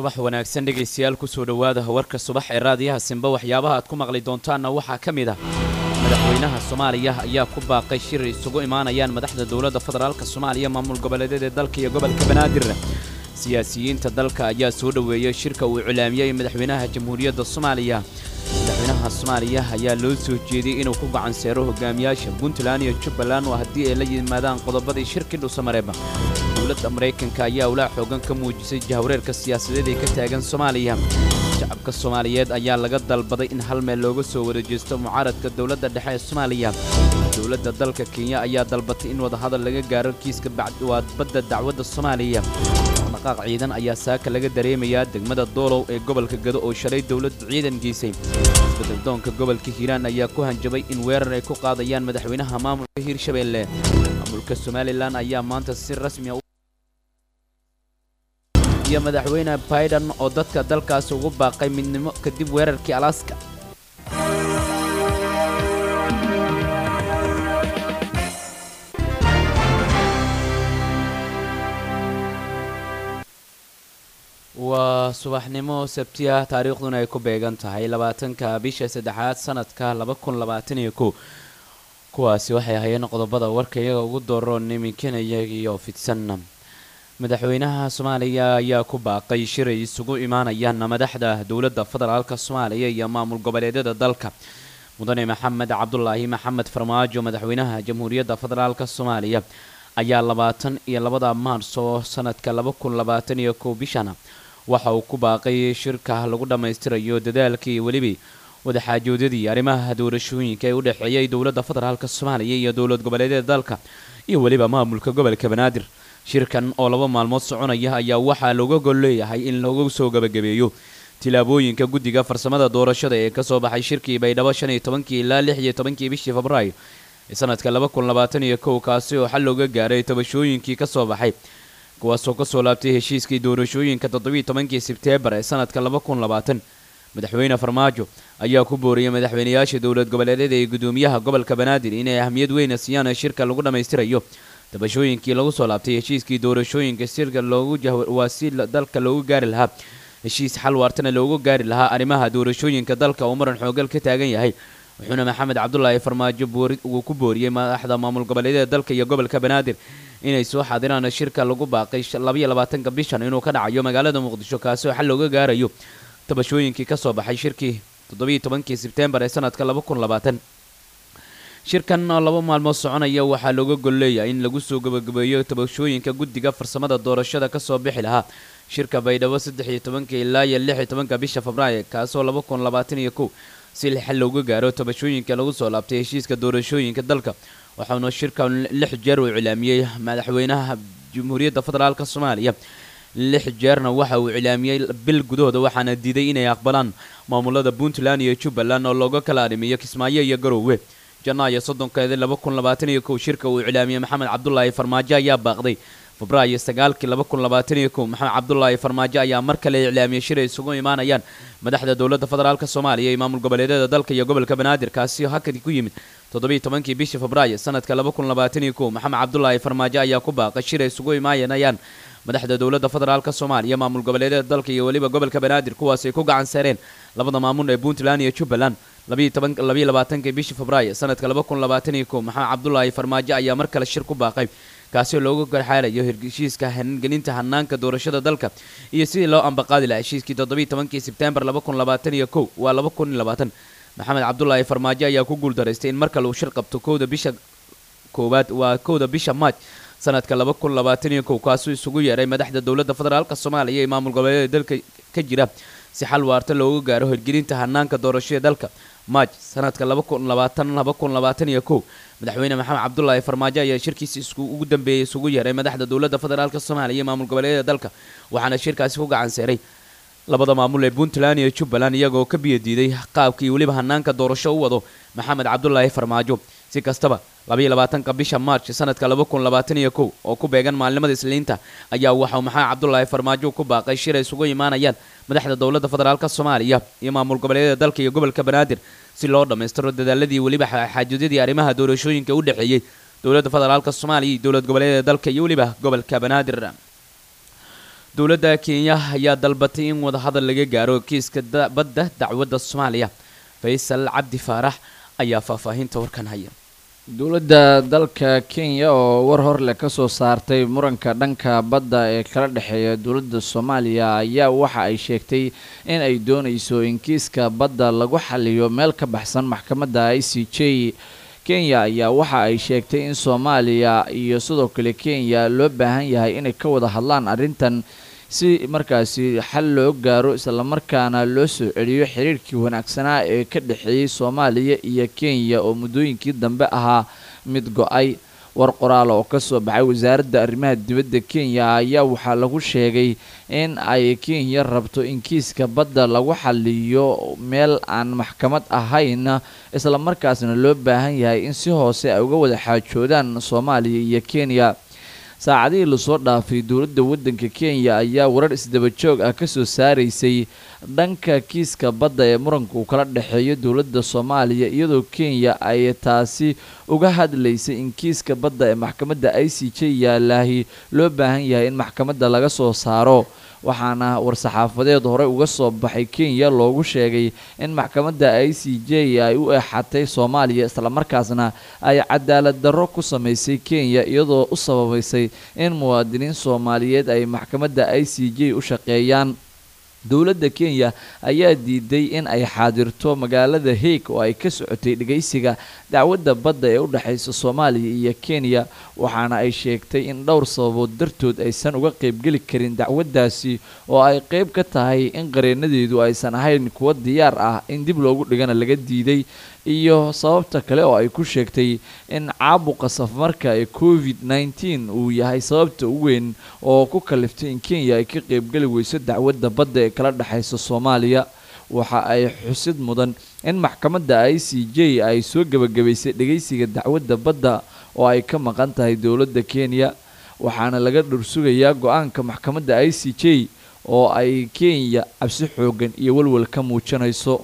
subax wanaagsan dhageystayaal ku soo dhawaada warka subax ee raadiyaha Simba waxyaabaha aad ku maqli doontaan waxa kamid ah madaxweynaha Soomaaliya ayaa ku baaqay shir isugu imaanayaan madaxda dawladda federaalka Soomaaliya maamul goboleedyada dalka iyo gobolka Banaadir siyaasiyiinta dalka ayaa soo dhaweeyay shirka uu cilaamiyay madaxweynaha jamhuuriyadda Soomaaliya madaxweynaha Soomaaliya ayaa loo soo jeediyay inuu ku gacan saaro hogaamiyaasha Puntland iyo Jubbaland oo haddii ay la yimaadaan qodobadii shirkii Dhuusamareeb dawladda Mareykanka ayaa ulaa xoogan ka muujisay jahwareerka siyaasadeed ee ka taagan Soomaaliya shacabka Soomaaliyeed ayaa laga dalbaday in hal meel looga soo wareejisto mucaaradka dawladda dhexe ee Soomaaliya dawladda dalka Kenya ayaa dalbatay in wada hadal laga gaaro kiiska badda dacwadda Soomaaliya dhaqaaq ciidan ayaa saaka laga dareemayaa degmada Doolow ee gobolka Gado oo shalay dawladdu ciidan geysay isbeddeldoonka gobolka Hiiraan ayaa ku hanjabay in weerar ay ku qaadayaan madaxweynaha maamulka Hiirshabelle maamulka Somaliland ayaa maanta si rasmi ah iyo madaxweyne Biden oo dadka dalkaas ugu baaqay midnimo kadib weerarkii Alaska waa subaxnimo sabtiya taariikhduna ay ku beegan tahay 20ka bisha saddexaad sanadka 2021 kuwaasi waxay hayeen qodobada warka iyaga ugu dooro niminkan iyo fidsan madaxweynaha Soomaaliya ayaa ku baaqay shir ay isugu imaanayaan madaxda dawladda federaalka Soomaaliya iyo maamul goboleedyada dalka mudane Maxamed Cabdullaahi Maxamed Farmaajo madaxweynaha jamhuuriyadda federaalka Soomaaliya ayaa 22 Maarso sanadka 2021 bishana waxa uu ku baaqay shirka lagu dhameystirayo dadaalkii waliba wada xaajoodadii arrimaha doorashooyinka ee u dhaxeeyay dawladda federaalka Soomaaliya iyo dawlad goboleedyada dalka iyo waliba maamulka gobolka Banaadir shirkan oo 2 maalmood soconaya ayaa waxa looga gol leeyahay in lagu soo gabagabeeyo tilaabooyinka guddiga farsamada doorashada ee ka soo baxay shirkii Baydhabo 15 ilaa 16 bishii Febraayo sanadka 2021 kaasi oo xal looga gaaray tabashooyinkii ka soo baxay kuwaasoo ka soo laabtay heshiiskii doorashooyinka 17 Sebteembar ee sanadka 2020 madaxweyne Farmaajo ayaa ku booriyay madaxweynayaasha dawlad goboleedyada ee gudoomiyaha gobolka Banaadir inay ahmiyad weyn siiyaan shirka lagu dhameystirayo tabashooyinkii lagu soo laabtay heshiiskii doorashooyinka shirka loogu wasiil dalka loogu gaari lahaa heshiis xal waartana loogu gaari lahaa arrimaha doorashooyinka dalka oo maran xoogal ka taagan yahay wuxuuna Maxamed Cabdullaahi Farmaajo uu ku booriyay madaxda maamul goboleedyada dalka iyo gobolka Banaadir inay soo xaadiraan shirka lagu baaqay 22 bishan inuu ka dhacayo magaalada Muqdisho kaasi oo xal looga gaarayo tabashooyinkii ka soo baxay shirkii 17 Sebteembar ee sanadka 2020 shirkan 2 maalmood soconaya waxa looga gol leeyahay in lagu soo gabagabeeyo tabashooyinka guddiga farsamada doorashada ka soo bixi lahaa shirka Baydhabo 13 ilaa 16 bisha Febraayo kaas oo 2021 si xal looga gaaro tabashooyinka lagu soo laabtay heshiiska doorashooyinka dalka waxaana shirkan 6 jeer uu cilaamiyay madaxweynaha jamhuuriyadda federaalka Soomaaliya 6 jeerna waxa uu cilaamiyay bil gudahooda waxaana diiday inay aqbalaan maamulada Puntland iyo Jubbaland oo looga kala arrimiyo Kismaayo iyo Garowe Janaayo 30 2021 shirka uu cilaamiyay Maxamed Cabdullaahi Farmaajo ayaa baaqday Febraayo 9 2021 Maxamed Cabdullaahi Farmaajo ayaa mar kale cilaamiyay shir ay isugu imaanayaan madaxda dawladda federaalka Soomaaliya iyo maamul goboleedyada dalka iyo gobolka Banaadir kaasi oo hakad ku yimid 17 bishii Febraayo sanadka 2021 Maxamed Cabdullaahi Farmaajo ayaa ku baaqay shir ay isugu imaanayaan madaxda dawladda federaalka Soomaaliya maamul goboleedyada dalka iyo waliba gobolka Banaadir kuwaas ay ku gacan saareen labada maamul ee Puntland iyo Jubbaland 22 bishii Febraayo sanadka 2021 Maxamed Cabdullaahi Farmaajo ayaa mar kale shir ku baaqay kaasi loogu garxaarayo heshiiska gelinta hanaanka doorashada dalka iyo sidii loo ambaqaadi lahaa heshiiskii 17 Sebteembar 2021 waa 2020 Maxamed Cabdullaahi Farmaajo ayaa ku guuldareystay in mar kale uu shir qabto 1 bisha koobaad waa 1 bisha Maaj sanadka 2021 kaasoo isugu yeeray madaxda dawladda federaalka Soomaaliya iyo maamul goboleedyada dalka ka jira si xal waarta loogu gaaro hirgelinta hanaanka doorashada dalka Maaj sanadka 2021 madaxweyne Maxamed Cabdullaahi Farmaajo ayaa shirkiisa ugu dambeeyay isugu yeeray madaxda dawladda federaalka Soomaaliya iyo maamul goboleedyada dalka waxaana shirkaasi ku gacan saaray labada maamul ee Puntland iyo Jubbaland iyagoo ka biyadiiday qaabkii waliba hanaanka doorasho u wado Maxamed Cabdullaahi Farmaajo si kastaba 22 bisha Maarch sanadka 2021 oo ku beegan maalinimada Isniinta ayaa waxa Maxamed Cabdullaahi Farmaajo ku baaqay shir ay isugu imaanayaan madaxda dawladda federaalka Soomaaliya iyo maamul goboleedyada dalka iyo gobolka Banaadir si loo dhameystiro dadaaladii waliba xaajoodadii arrimaha doorashooyinka u dhaxeeyay dawladda federaalka Soomaaliya iyo dawlad goboleedyada dalka iyo waliba gobolka Banaadir dowladda Kenya ayaa dalbatay in wada hadal laga gaaro kiiska badda dacwadda Soomaaliya. Faysal Cabdi Faarax ayaa faahfaahinta warkan haya. dowladda dalka Kenya oo war hor leh ka soo saartay muranka dhanka badda ee kala dhaxeeya dowladda Soomaaliya ayaa waxa ay sheegtay in ay doonayso in kiiska badda lagu xalliyo meel ka baxsan maxkamadda ICJ. Kenya ayaa waxa ay sheegtay in Soomaaliya iyo sidoo kale Kenya loo baahan yahay inay ka wada hadlaan arrintan si markaasi xal loo gaaro isla markaana loo soo celiyo xiriirkii wanaagsanaa ee ka dhaxeeyay Soomaaliya iyo Kenya oo muddooyinkii dambe ahaa mid go'ay. war qoraal oo ka soo baxay wasaaradda arrimaha dibadda Kenya ayaa waxaa lagu sheegay in ay Kenya rabto in kiiska badda lagu xalliyo meel aan maxkamad ahayn isla markaasna loo baahan yahay in si hoose ay uga wada xaajoodaan Soomaaliya iyo Kenya. saacadihii la soo dhaafay dowladda waddanka Kenya ayaa warar isdaba joog ah ka soo saaraysay dhanka kiiska badda ee muranku kala dhaxeeyo dowladda Soomaaliya iyadoo Kenya ay taasi uga hadlaysay in kiiska badda ee maxkamadda ICJ yaalahi loo baahan yahay in maxkamadda laga soo saaro. waxaana war-saxaafadeed hore uga soo baxay Kenya loogu sheegay in maxkamadda ICJ ay u eexatay Soomaaliya isla markaasna ay cadaalad darro ku sameysay Kenya iyadoo u sababaysay in muwaadiniin Soomaaliyeed ay maxkamadda ICJ u shaqeeyaan. dowladda Kenya ayaa diiday in ay xaadirto magaalada Hague oo ay ka socotay dhageysiga dacwadda badda ee u dhaxaysa Soomaaliya iyo Kenya waxaana ay sheegtay in dhowr sababood dartood aysan uga qayb gali karin dacwaddaasi oo ay qayb ka tahay in qareenadeedu aysan ahayn kuwa diyaar ah in dib loogu dhigana laga diiday iyo sababta kale oo ay ku sheegtay in caabuqa safarka ee COVID-19 uu yahay sababta ugu weyn oo ku kaliftay in Kenya ay ka qayb gali weyso dacwadda badda ee kala dhaxaysa Soomaaliya. waxa ay xusid mudan in maxkamadda ICJ ay soo gabagabaysay dhageysiga dacwadda badda oo ay ka maqan tahay dowladda Kenya waxaana laga dhursugayaa go'aanka maxkamadda ICJ oo ay Kenya cabsi xoogan iyo walwal ka muujinayso.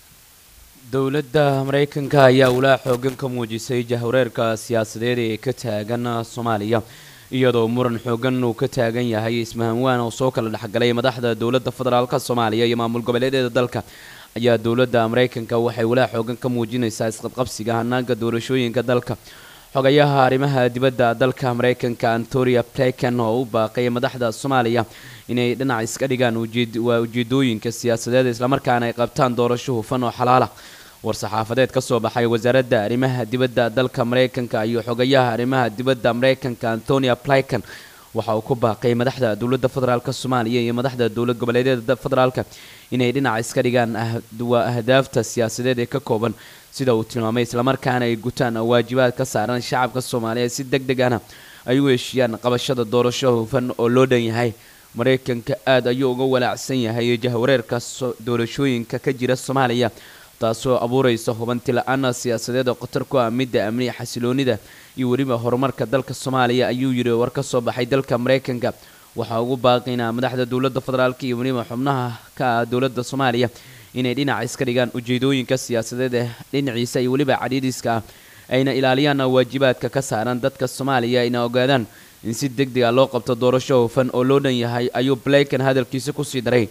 dowladda Mareykanka ayaa walaac xoogan ka muujisay jahwareerka siyaasadeed ee ka taagan Soomaaliya iyadoo muran xoogan uu ka taagan yahay ismahan oo soo kala dhaxgalay madaxda dowladda federaalka Soomaaliya iyo maamul goboleedyada dalka ayaa dowladda Mareykanka waxay walaac xoogan ka muujinaysaa isqabqabsiga hanaanka doorashooyinka dalka. xogayaha arrimaha dibadda dalka Mareykanka Anthony Blinken oo u baaqay madaxda Soomaaliya inay dhinac iska dhigaan ujeedooyinka siyaasadeed isla markaana ay qabtaan doorasho hufan oo xalaal ah. war-saxaafadeed ka soo baxay wasaaradda arrimaha dibadda dalka Mareykanka iyo xogayaha arrimaha dibadda Mareykanka Anthony Blinken waxa uu ku baaqay madaxda dowladda federaalka Soomaaliya iyo madaxda dowlad goboleedyada federaalka inay dhinac iska dhigaan ahdaafta siyaasadeed ee ka kooban sida uu tilmaamay isla markaana ay gutaan waajibaad ka saaran shacabka Soomaaliyeed si degdeg ah ay u heshiiyaan qabashada doorasho hufan oo loo dhan yahay. Mareykanka aad ayuu uga walaacsan yahay jahwareerka doorashooyinka ka jira Soomaaliya taasoo abuuraysa hubanti la'aan siyaasadeed oo khatar ku ah midda amniga xasiloonida iyo weliba horumarka dalka Soomaaliya ayuu yiri war ka soo baxay dalka Mareykanka. waxa ugu baaqaynaa madaxda dowladda federaalka iyo weliba xubnaha ka dowladda Soomaaliya inay dhinac iska dhigaan ujeedooyinka siyaasadeed ee dhinaciisa iyo weliba cadiidiska ayna ilaaliyaan waajibaadka ka saaran dadka Soomaaliya ayna ogaadaan in si degdeg ah loo qabto doorasho hufan oo loo dhan yahay ayuu Blinken hadalkiisa ku sii daray.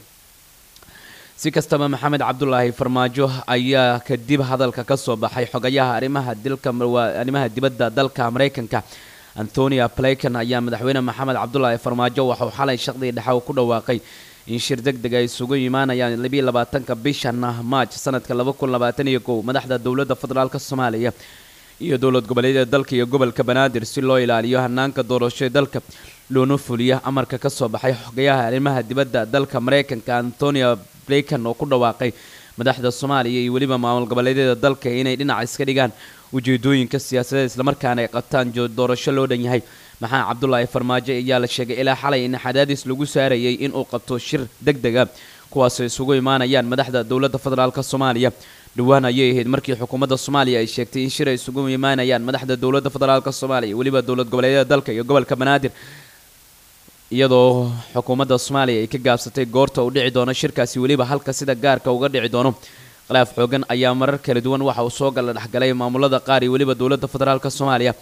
si kastaba Maxamed Cabdullaahi Farmaajo ayaa kadib hadalka ka soo baxay xogayaha arrimaha dibadda dalka Mareykanka Anthony Blinken ayaa madaxweyne Maxamed Cabdullaahi Farmaajo waxa uu xalay shaqadii dhexe ku dhawaaqay in shir degdeg ay isugu yimaanayaan 22-ka bishan Maarch sanadka 2021 madaxda dowladda federaalka Soomaaliya iyo dowlad goboleedyada dalka iyo gobolka Banaadir si loo ilaaliyo hanaanka doorashada dalka loona fuliyo amarka ka soo baxay xogayaha arrimaha dibadda dalka Mareykanka Anthony Blinken oo ku dhawaaqay madaxda Soomaaliya iyo weliba maamul goboleedyada dalka inay dhinac iska dhigaan ujeedooyinka siyaasadeed isla markaana ay qabtaan doorasho loo dhan yahay. Maxamed Cabdullaahi Farmaajo ayaa la sheegay ilaa xalay in xadaadis lagu saarayay in uu qabto shir degdeg ah kuwaas oo isugu imaanayaan madaxda dowladda federaalka Soomaaliya. dhawaan ayay ahayd markii xukuumadda Soomaaliya ay sheegtay in shir ay isugu imaanayaan madaxda dowladda federaalka Soomaaliya weliba dowlad goboleedyada dalka iyo gobolka Banaadir iyadoo xukuumadda Soomaaliya ay ka gaabsatay goorta uu dhici doono shirkaasi weliba halka sida gaarka uga dhici doono. khilaaf xoogan ayaa marar kala duwan waxa uu soo dhaxgalay maamulada qaar iyo weliba dowladda federaalka Soomaaliya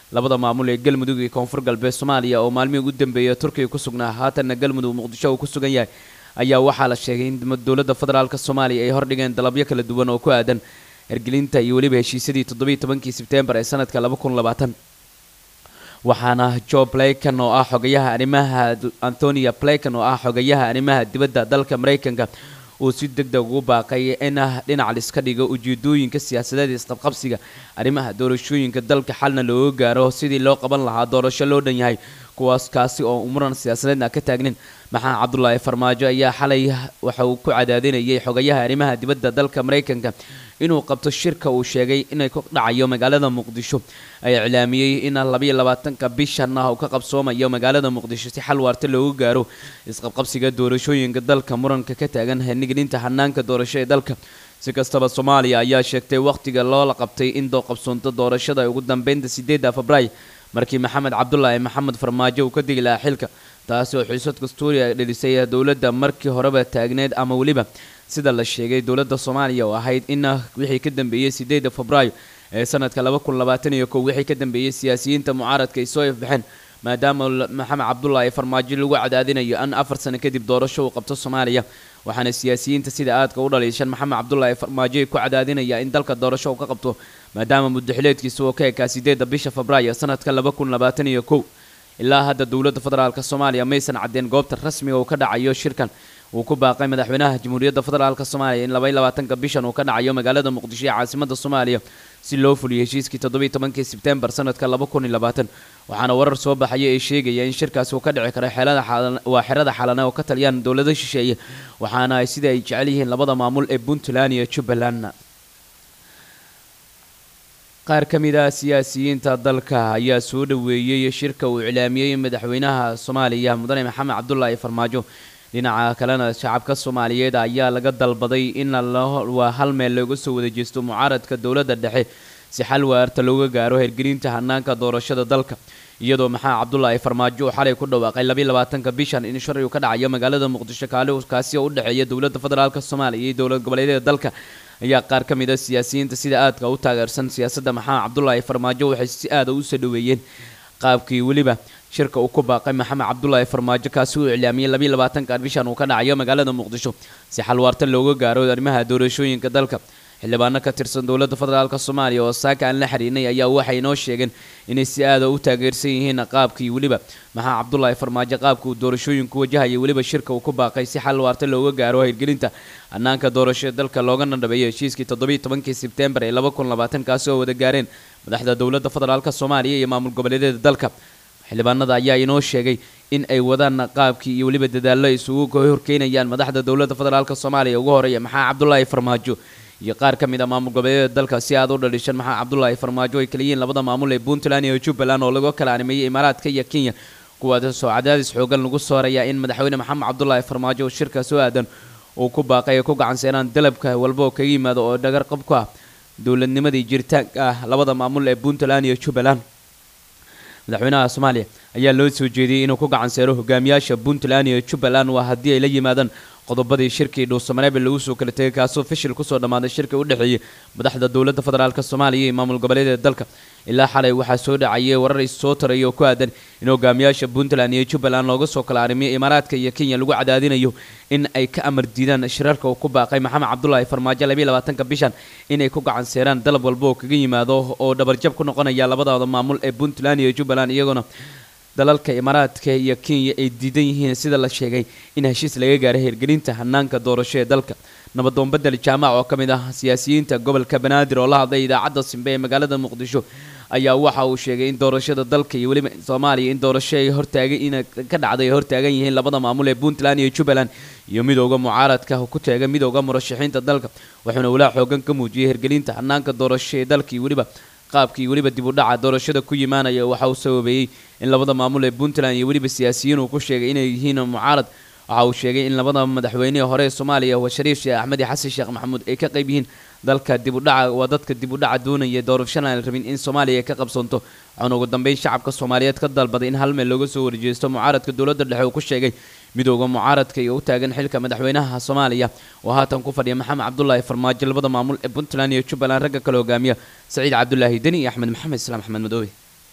labada maamul ee galmudug iyo koonfur galbeed soomaaliya oo maalmihii ugu dambeeyay turkiga ku sugnaa haatanna galmudug muqdisho uu ku sugan yahay ayaa waxaa la sheegay in dowladda federaalka soomaaliya ay hordhigeen dalabyo kala duwan oo ku aadan hergelinta iyo weliba heshiisyadii 17 Sebtembar ee sanadka 2020 waxaana Joe Blinken oo ah xogayaha arrimaha Anthony Blinken oo ah xogayaha arrimaha dibadda dalka Mareykanka uu si degdeg ugu baaqay in dhinac la iska dhigo ujeedooyinka siyaasadeed isqabqabsiga arrimaha doorashooyinka dalka xalna loo gaaro sidii loo qaban lahaa doorasho loo dhan yahay kuwaas kaasi oo umuran siyaasadeedna ka taagnin maxaa Cabdullaahi Farmaajo ayaa xalay waxa uu ku cadaadinayay xogayaha arrimaha dibadda dalka Mareykanka inuu qabto shirka uu sheegay inay ku dhacayo magaalada Muqdisho ay iclaamiyay in 22ka bishan uu ka qabsoomayo magaalada Muqdisho si xal waarta loogu gaaro isqabqabsiga doorashooyinka dalka muranka ka taagan hanigelinta hanaanka doorasho ee dalka si kastaba Soomaaliya ayaa sheegtay waqtiga loo la qabtay in qabsoonto doorashada ugu dambeynta 8 Febraayo markii Maxamed Cabdullaahi Maxamed Farmaajo uu ka digi lahaa xilka taasi oo xiisad dastuuri ah dhilisay dowladda markii horeba taagneed ama waliba sida la sheegay dowladda Soomaaliya oo ahayd in wixii ka dambeeyay 8 Febraayo ee sanadka 2021 wixii ka dambeeyay siyaasiyiinta mucaaradka ay soo ifbaxeen maadaama Maxamed Cabdullaahi Farmaajo lagu cadaadinayo an 4 sano kadib doorasho uu qabto Soomaaliya waxaana siyaasiyiinta sida aadka u dhaleeshan Maxamed Cabdullaahi Farmaajo ku cadaadinaya in dalka doorasho uu ka qabto maadaama muddaxileedkiisu uu ka ekaa 8 bisha Febraayo sanadka 2021 ilaa hadda dowladda federaalka Soomaaliya maysan cadeen goobta rasmiga uu ka dhacayo shirkan uu ku baaqay madaxweynaha jamhuuriyadda federaalka Soomaaliya in 22 bishan uu ka dhacayo magaalada Muqdisho ee caasimadda Soomaaliya si loo fuliyo heshiiskii 17 Sebtembar sanadka 2020 waxaana warar soo baxay ay sheegayaan in shirkaas uu ka dhici karo xerada xalana oo ka taliyaan dowladda shisheeye waxaana ay sida ay jecel yihiin labada maamul ee Puntland iyo Jubbaland qaar ka mid ah siyaasiyiinta dalka ayaa soo dhaweeyay shirka uu iclaamiyay madaxweynaha Soomaaliya mudane Maxamed Cabdullaahi Farmaajo dhinaca kalena shacabka Soomaaliyeed ayaa laga dalbaday in hal meel looga soo wada jeesto mucaaradka dowladda dhexe si xal waarta looga gaaro hergelinta hanaanka doorashada dalka iyadoo Maxamed Cabdullaahi Farmaajo xalay ku dhawaaqay 22 bishan in shir uu ka dhacayo magaalada Muqdisho kaasi oo u dhaxeeya dowladda federaalka Soomaaliya iyo dowlad goboleedyada dalka ayaa qaar ka mid ah siyaasiyiinta sida aadka u taageersan siyaasadda Maxamed Cabdullaahi Farmaajo waxay si aad u soo dhaweeyeen qaabkii waliba shirka uu ku baaqay Maxamed Cabdullaahi Farmaajo kaasi uu iclaamiyay 22 bishan uu ka dhacayo magaalada Muqdisho si xal waarta looga gaaro arrimaha doorashooyinka dalka xildhibaano ka tirsan dowladda federaalka Soomaaliya oo saaka aan la xiriinay ayaa waxay noo sheegeen inay si aad u taageersan yihiin qaabkii waliba Maxamed Cabdullaahi Farmaajo qaabku doorashooyinku wajahaya waliba shirka uu ku baaqay si xal waarta looga gaaro hirgelinta hanaanka doorashada dalka looga dhabeeyay heshiiskii 17 Sebtembar ee 2020 kaasi oo wada gaareen madaxda dowladda federaalka Soomaaliya iyo maamul goboleedyada dalka xildhibaanada ayaa inoo sheegay in ay wadaan qaabkii iyo waliba dadaallo isugu horkeenayaan madaxda dowladda federaalka Soomaaliya ugu horeeya Maxamed Cabdullaahi Farmaajo iyo qaar ka mid ah maamul goboleedyada dalka si aad u dhalishan Maxamed Cabdullaahi Farmaajo ay kala yihiin labada maamul ee Puntland iyo Jubbaland oo lagu kala animeeyay Imaaraadka iyo Kenya kuwaas oo cadaadis xoogan lagu sooraya in madaxweyne Maxamed Cabdullaahi Farmaajo shirka soo aadan oo ku baaqay ku gacan saaraan dalabka walba oo kaga yimaado oo dhagar qabka ah dowladnimadii jiritaanka labada maamul ee Puntland iyo Jubbaland madaxweynaha Soomaaliya ayaa loo soo jeediyay inuu ku gacan saaro hogaamiyaasha Puntland iyo Jubbaland waa hadii ay la yimaadaan qodobadii shirkii Dhuusamareeb lagu soo kala tagay kaasoo fashil ku soo dhamaaday shirka u dhaxeeyay madaxda dowladda federaalka Soomaaliya iyo maamul goboleedyada dalka ilaa xalay waxa soo dhacay warar soo taray oo ku aadan in hogaamiyaasha Puntland iyo Jubbaland looga soo kala arimay Imaaraadka iyo Kenya lagu cadaadinayo in ay ka amar diidaan shirarka uu ku baaqay Maxamed Cabdullaahi Farmaajo 22 bishan inay ku gacan saaraan dalab walba oo kaga yimaado oo dhabarjab ku noqonaya labadooda maamul ee Puntland iyo Jubbaland iyaguna dalalka Imaaraadka iyo Kenya ay diidan yihiin sida la sheegay in heshiis laga gaaray hirgelinta hanaanka doorasho ee dalka nabadoon bedel jaamac oo kamid ah siyaasiyiinta gobolka Banaadir oo la hadlay idaacadda Simbe ee magaalada Muqdisho ayaa waxa uu sheegay in doorashada dalka iyo waliba Soomaaliya in doorasho ay hortaagay in ka dhacday hortaagan yihiin labada maamul ee Puntland iyo Jubbaland iyo midowga mucaaradka ku taagan midowga murashaxiinta dalka waxaana walaa xoogan ka muujiyay hirgelinta hanaanka doorasho ee dalka iyo waliba qaabkii waliba dib u dhaca doorashada ku yimaanaya waxa uu sababayay in labada maamul ee Puntland iyo waliba siyaasiyiin uu ku sheegay inay yihiin mucaarad waxa uu sheegay in labada madaxweyne hore ee Soomaaliya waa Shariif Sheekh Axmed Xasan Sheekh Maxamuud ay ka qayb yihiin dalka dib u dhaca waa dadka dib u dhaca doonaya doorashada aan rabin in Soomaaliya ka qabsanto waxaana ugu dambeyn shacabka Soomaaliyeed ka dalbaday in hal meel looga soo warjeesto mucaaradka dowladda dhexe uu ku sheegay midowga mucaaradka iyo u taagan xilka madaxweynaha Soomaaliya oo haatan ku fadhiya Maxamed Cabdullaahi Farmaajo labada maamul ee Puntland iyo Jubbaland ragga kale hogaamiya Saciid Cabdullaahi Deni iyo Axmed Maxamed Islaam Axmed Madoobe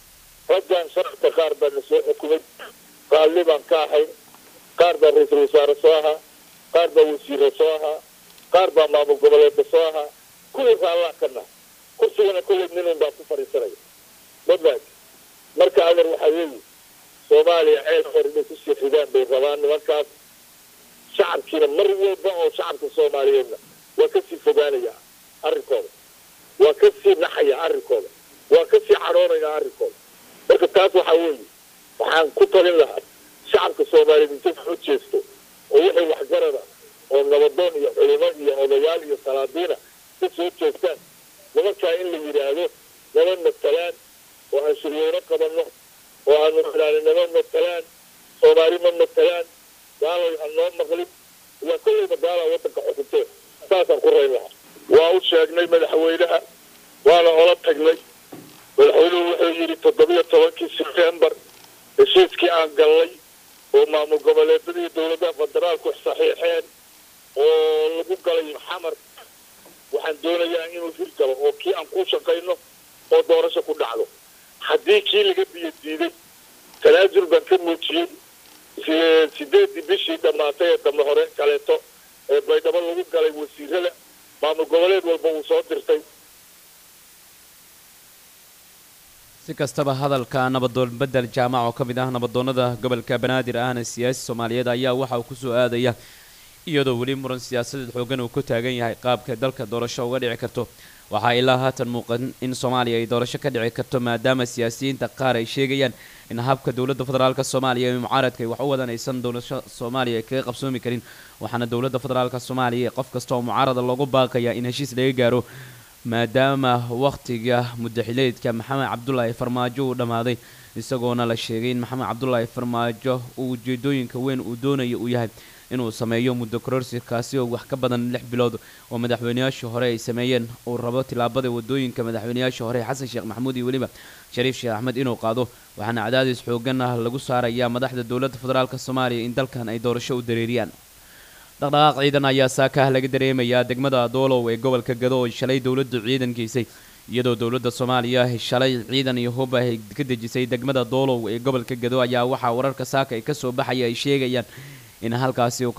raggan sharafta qaar baa na soo xukumay qaalli baan ka ahayn qaar baa ra-iisul wasaare soo ahaa qaar baa wasiire soo ahaa qaar baa maamul goboleedka soo ahaa kuwii raallaan ka naha kursigana kolley ninun baa ku fadhiisanaya madmaad marka adeer waxaa weeye soomaaliya ceel hor inay kusii xidaan bay rabaan nimankaas shacabkiina mar walba oo shacabka soomaaliyeedna waa kasii fogaanaya arrinkooda waa kasii naxaya arrinkooda waa kasii cadhoonaya arrinkooda marka taas waxaa weeye waxaan ku talin lahaa shacabka soomaaliyeed intay soo jeesto oo wixii waxgarada oo nabadoon iyo culimo iyo odayaal iyo salaadiina ka soo jeestaan nimankaa in la yidhaahdo naba matalaan oo aan shirweyno qabanno oo aanu ilaalin naba matalaan soomaali ma matalaan gaaloy ha noo maqlin waa kolleyba gaalaa waddanka xukuntee saasaan ku rayn lahaa waa u sheegnay madaxweynaha waana ola tagnay madaxweynuhu wuxuu yidhi 17 September heshiiskii aan gallay oo maamul goboleedadii dowladaha federaalku saxiixeen oo lagu galay xamar waxaan doonayaa inuu hirgalo oo kii aan ku shaqayno oo doorasho ku dhacdo haddii kii laga biyo diiday tanaasul baan ka muujiyey 8 bishii dhammaatay ee dambe hore kaleeto ee baydhabo lagu galay wasiirada maamul goboleed walba uu soo dirtay si kastaba hadalka nabadoon bedel jaamac oo ka mid ah nabadoonnada gobolka banaadir ahna siyaasi soomaaliyeed ayaa waxa uu ku soo aadaya iyadoo weli muran siyaasadeed xoogan uu ku taagan yahay qaabka dalka doorasho uga dhici karto waxaa ilaa haatan muuqan in soomaaliya ay doorasho ka dhici karto maadaama siyaasiyiinta qaar ay sheegayaan in habka dowladda federaalka soomaaliya ee mucaaradka ay wax u wadan aysan doorasho soomaaliya kaga qabsoomi karin waxaana dowladda federaalka soomaaliya qof kasta oo mucaarada loogu baaqaya in heshiis laga gaaro maadaama wakhtiga muddaxileedka maxamed cabdulaahi farmaajo uu dhammaaday isagoona la sheegay in maxamed cabdulaahi farmaajo uu ujeedooyinka weyn uu doonayo uu yahay inuu sameeyo muddo kororsi kaasi oo wax ka badan 6 bilood oo madaxweynayaashii hore ay sameeyeen uu rabo tilaabada wadooyinka madaxweynayaashii hore xasan sheekh maxamuud iyo weliba shariif sheekh axmed inuu qaado waxaana cadaadis xoogan ah lagu saarayaa madaxda dowladda federaalka soomaaliya in dalkan ay doorasho u dareeriyaan dhaqdhaqaaq ciidan ayaa saakaha laga dareemayaa degmada doolow ee gobolka gado oo shalay dowladdu ciidan geysay iyadoo dowladda soomaaliya shalay ciidan iyo hub ay ka dejisay degmada doolow ee gobolka gado ayaa waxaa wararka saaka ay kasoo baxaya ay sheegayaan in halkaasi uu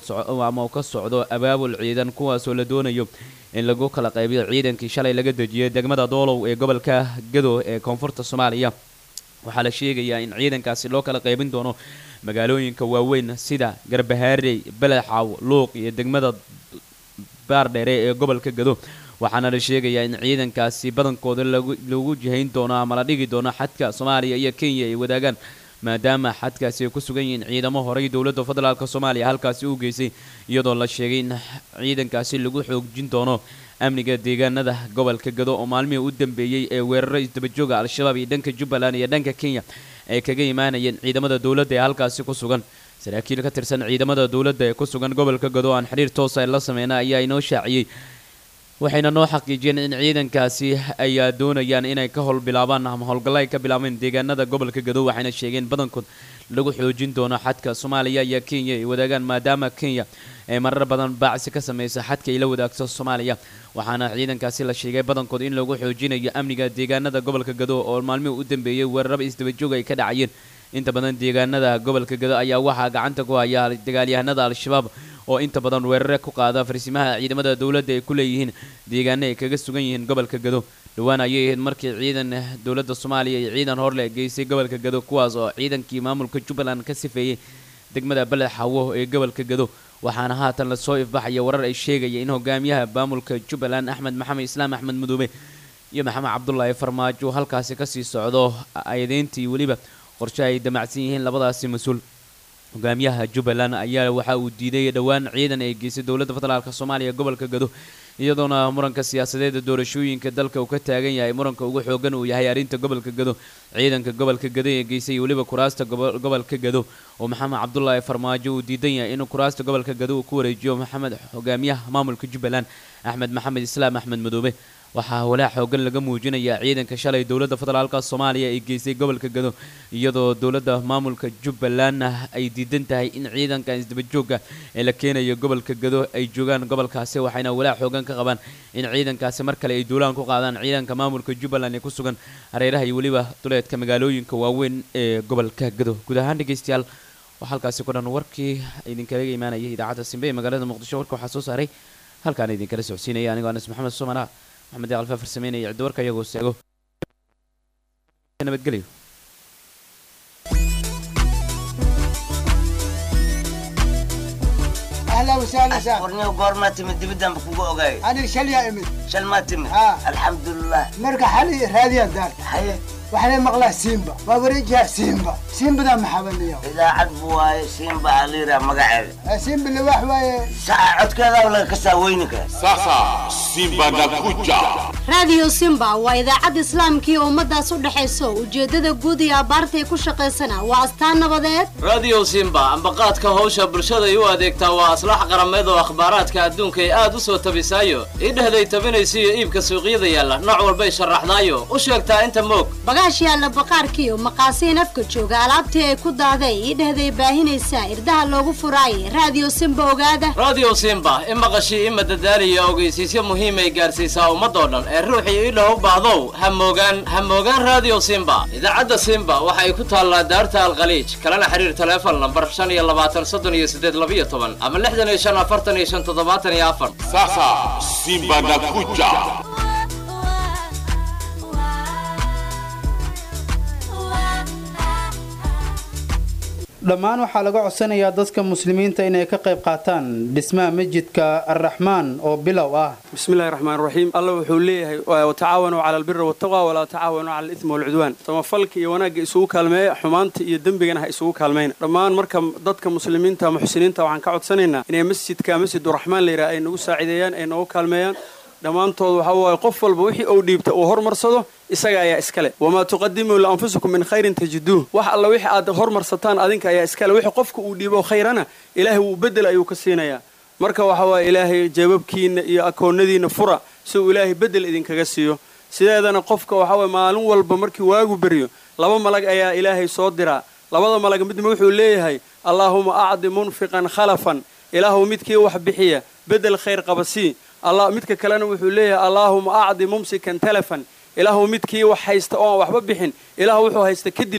ka socdo abaabul ciidan kuwaasoo la doonayo in lagu kala qaybiyo ciidankii shalay laga dejiyay degmada doolow ee gobolka gado ee koonfurta soomaaliya waxaa la sheegayaa in ciidankaasi loo kala qaybin doono magaalooyinka waaweyn sida garbahaarey balaxaaw luuq iyo degmada baardheere ee gobolka gado waxaana la sheegayaa in ciidankaasi badankooda lagu jihayn doono ama la dhigi doono xadka soomaaliya iyo kenya ay wadaagaan maadaama xadkaasi ay ku sugan yihiin ciidamo horey dowladda federaalka soomaaliya halkaasi u geysay iyadoo la sheegay in ciidankaasi lagu xoojin doono amniga deegaanada gobolka gado oo maalmihii u dambeeyey ee weeraro isdabajooga al-shabaab iyo dhanka jubbaland iyo dhanka kenya ay kaga imaanayeen ciidamada dowladda ee halkaasi ku sugan saraakiil ka tirsan ciidamada dowladda ee ku sugan gobolka gado aan xiriir toosa la sameyna ayaa inoo shaaciyey waxayna noo xaqiijiyeen in ciidankaasi ayaa doonayaan inay ka howlbilaabaan ama howlgallo ay ka bilaabeen deegaanada gobolka gado waxayna sheegeen badankood lagu xoojin doono xadka soomaaliya iyo kenya ay wadaagaan maadaama kenya ay marar badan baacsi ka sameysa xadka ay la wadaagto soomaaliya waxaana ciidankaasi la sheegay badankood in lagu xoojinayo amniga deegaanada gobolka gado oo maalmihii u dambeeyey weeraraba isdabajoog ay ka dhacayeen inta badan deegaanada gobolka gado ayaa waxaa gacanta ku haya dagaalyahanada al-shabaab oo inta badan weerare ku qaada farsimaha ciidamada dowladda ay ku leeyihiin deegaano ay kaga sugan yihiin gobolka gado dhowaan ayay ahayd markii ciidan dowladda soomaaliya iyo ciidan horle geysay gobolka gado kuwaas oo ciidankii maamulka jubbaland ka sifeeyey degmada beled xawo ee gobolka gado waxaana haatan lasoo ifbaxaya warar ay sheegaya in hogaamiyaha maamulka jubbaland axmed maxamed islaam axmed madoobe iyo maxamed cabdulaahi farmaajo halkaasi kasii socdo eedeyntii weliba qorshe ay damacsan yihiin labadaasi mas-uul hogaamiyaha jubbaland ayaa waxa uu diiday dhowaan ciidan ay geysay dowladda federaalka soomaaliya gobolka gado iyadoona muranka siyaasadeeda doorashooyinka dalka uu ka taagan yahay muranka ugu xoogan uu yahay arrinta gobolka gado ciidanka gobolka gado ee geysay weliba kuraasta gobolka gado oo maxamed cabdulaahi farmaajo uu diidan yahay inuu kuraasta gobolka gado uu ku wareejiyo maxamed hogaamiyaha maamulka jubbaland axmed maxamed islaam axmed madoobe waxaa walaac xoogan laga muujinayaa ciidanka shalay dowladda federaalka Soomaaliya ay geysay gobolka Gado iyadoo dowladda maamulka Jubbaland ay diidan tahay in ciidanka isdaba jooga ee la keenayo gobolka Gado ay joogaan gobolkaasi waxayna walaac xoogan ka qabaan in ciidankaasi mar kale ay duulaan ku qaadaan ciidanka maamulka Jubbaland ee ku sugan hareeraha iyo waliba duleedka magaalooyinka waaweyn ee gobolka Gado guud ahaan dhageystayaal waxa halkaasi ku dhan warkii idinkaga imaanayay idaacadda Simbe ee magaalada Muqdisho warka waxa soo saaray halkaan idin kala socodsiinaya anigoo Anas Maxamed Soomana محمد يغلف فرسمين يعدورك يا غوسيغو انا بتقلي اهلا وسهلا سهلا ورني وقورما تمد بدم بكو اوغاي انا شل يا امد شل ما تمد الحمد لله مرقى حالي راديا دار حي وحنا مقلا سيمبا ووريجها سيمبا دا محبن اليوم اذا عدبوا سيمبا عليرا مقعد سيمبا اللي واحد ساعد كذا ولا كساوينك ساسا سيمبا ناكوجا راديو سيمبا واذاعه اسلامكي ummadaas u dhaxayso ujeedada guud ee abaarta ku shaqeysana waa astaan nabadeed راديو سيمبا ambaqaadka hawsha bulshada ay u adeegtaa waa aslax qarameed oo akhbaaraadka adduunka ay aad u soo tabisaayo idhahday tabinayso iibka suuqyada yaala nooc walba ay sharaxdaayo u sheegtaa inta moog bagash yaala baqaarkii oo maqaasiin afka jooga alaabtii ay ku daaday idhahday baahinaysa irdaha loogu furaay راديو سيمبا ogaada راديو سيمبا ima qashi ima dadaaliyo ogeysiisyo muhiim ay gaarsiisaa ummadoo dhan ee ruuxii idhaw baahdo hamoogaan راديو سيمبا idaacadda Simba waxa ay ku taallaa daarta Al-Khaliij kalena xiriir telefoon number 5238212 ama 654574 sasa Simba nakuja dhammaan waxaa laga codsanayaa dadka muslimiinta inay ka qayb qaataan dhismaha masjidka Ar-Rahmaan oo bilow ah bismillaahir rahmaanir rahiim Allah wuxuu leeyahay wa tacaawanu 'ala al-birri wat-taqwa wa la tacaawanu 'ala al-ithmi wal-'udwan tamafalka iyo wanaagga isugu kaalmeeya xumaanta iyo dambigana ha isugu kaalmeeyna dhammaan marka dadka muslimiinta muxsiniinta waxaan ka codsanaynaa inay masjidka Masjidur Rahmaan leeyahay ay nagu saacideeyaan ay nagu kaalmeeyaan dhamaantood waxa way qof walba wixii uu dhiibta oo hormarsado isaga ayaa iskale wama tuqaddimu li anfusikum min khayrin tajiduhu wax alla wixii aad hormarsataan adinka ayaa iskale wixii qofku uu dhiibo khayrana ilaahay uu bedel ayuu ka siinayaa marka waxa way ilaahay jeebabkiina iyo akoonadiina fura si uu ilaahay bedel idinkaga siiyo sideedana qofka waxa way maalin walba markii waagu bariyo laba malag ayaa ilaahay soo diraa labada malag mid wuxuu leeyahay Allahumma a'di munfiqan khalafan ilaahu midkii wax bixiya bedel khayr qabasi الله متك كلنا وحوليه اللهم أعد ممسكا تلفا إلهه متكي وحيست أو وحببحن إلهه وحو هيست كدي